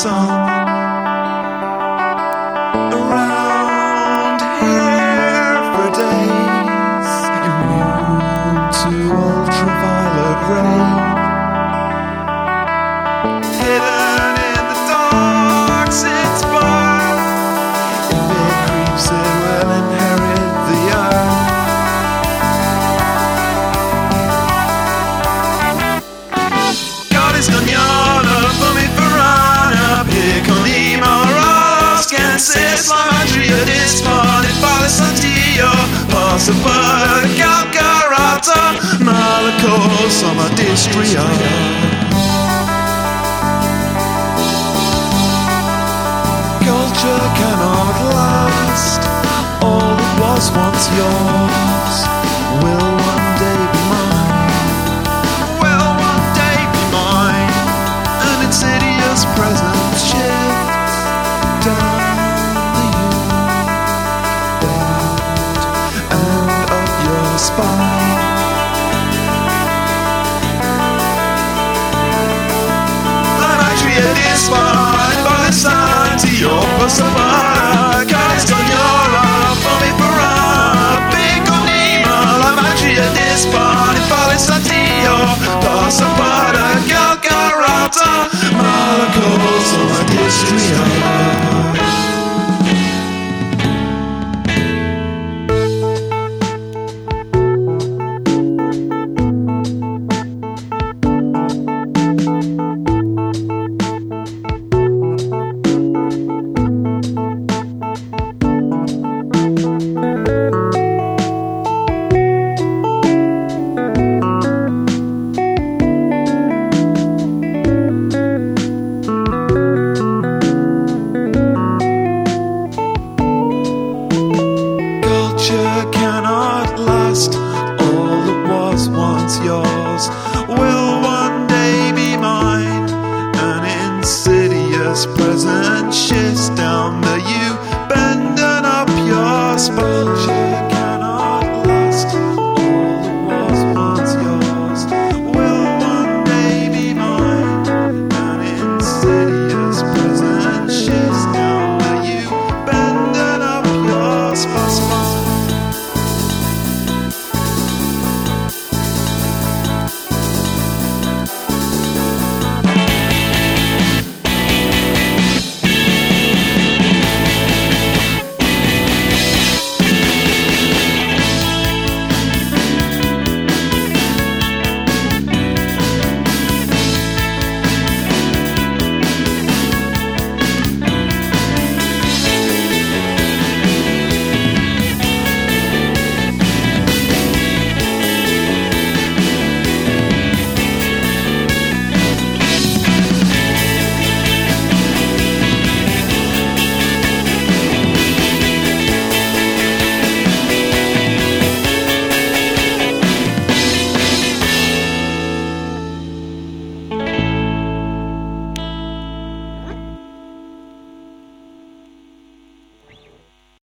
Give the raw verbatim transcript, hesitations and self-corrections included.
sun. Around here for days, immune to ultraviolet rays. Hidden in the dark since birth, if it creeps it will inherit the earth. God is cagnolo, fammi ferrana, piccolino, roscanses, la magia dispone, fare sant'io, posso fare calcarata, ma la cosa ma distria. Culture cannot last, all that was once yours will one day be mine. Will one day be mine. An insidious presence shifts down the youth and up your spine. La magia dispone, by santi, io posso fare castagnolo, fammi parare, piccolino, la magia dispone, by santi, io posso fare calcarata, ma la cosa è distria. Culture cannot last, all that was once yours will one day be mine. An insidious presence shifts down the you, bending up your spine.